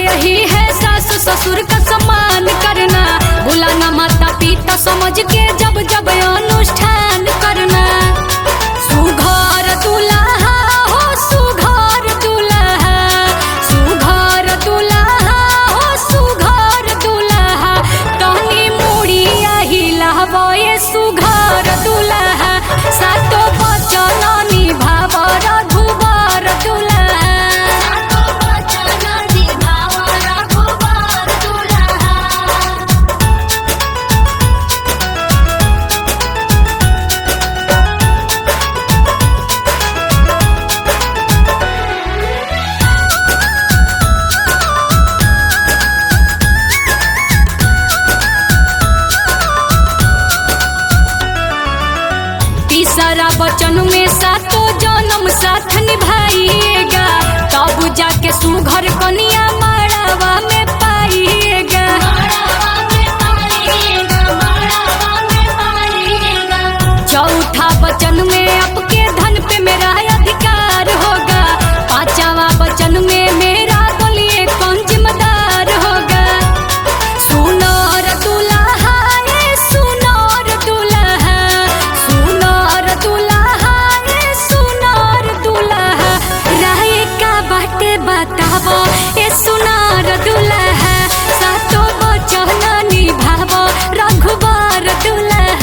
यही है सास ससुर का सम्मान करना, बुलाना माता पिता समझ के जब जब अनुष्ठान करना। सुघर दुल्हा हो सुघर दुल्हा, सुघर दुल्हा हो सुघर दुल्हा, तनी मुड़िया हिलावे सुघर दुल्हा, सातो बचन निभाव रघुबर दुल्हा। तीसरा वचन में सातों जन्म साथ निभाइएगा, तब जाके सुघर कन्या मड़ावा में पाइएगा। चौथा वचन में आपके धन पे मेरा अधिकार होगा, पांचवा वचन में मेरा बोलिए कौन जिम्मेदार होगा। सुनर दुल्हा ये सुनर दुल्हा, सुनर दुल्हा ये सुनर दुल्हा, राय का बाटे बतावो ये सुनर दुल्हा, सातो वचन निभावो रघुबर दुल्हा।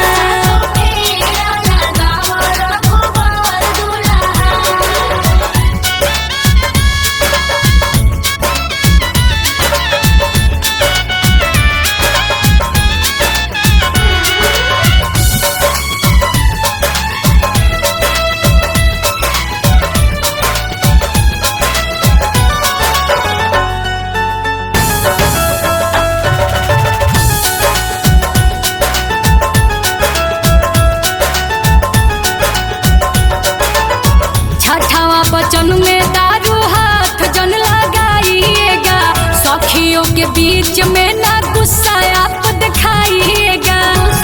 छठवां वचन में दारू हाथ जन लगाइएगा, सखियों के बीच में ना गुस्सा आप दिखाइएगा।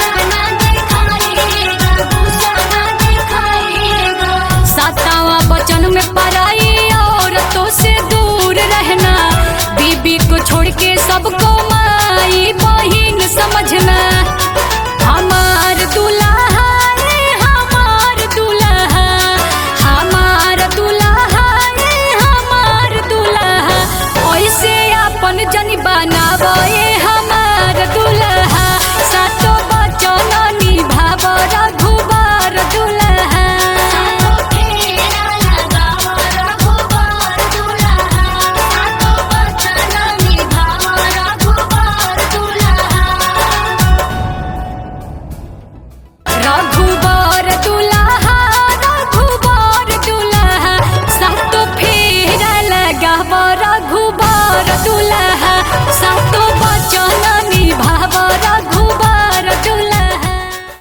सातवां वचन में पराई औरतों से दूर रहना, बीबी को छोड़ के सबको माई बहिन समझना। हमार दुल्हा रे हमार दुल्हा, हमार दुल्हा रे हमार दुल्हा, ऐसे अपन जन बनावे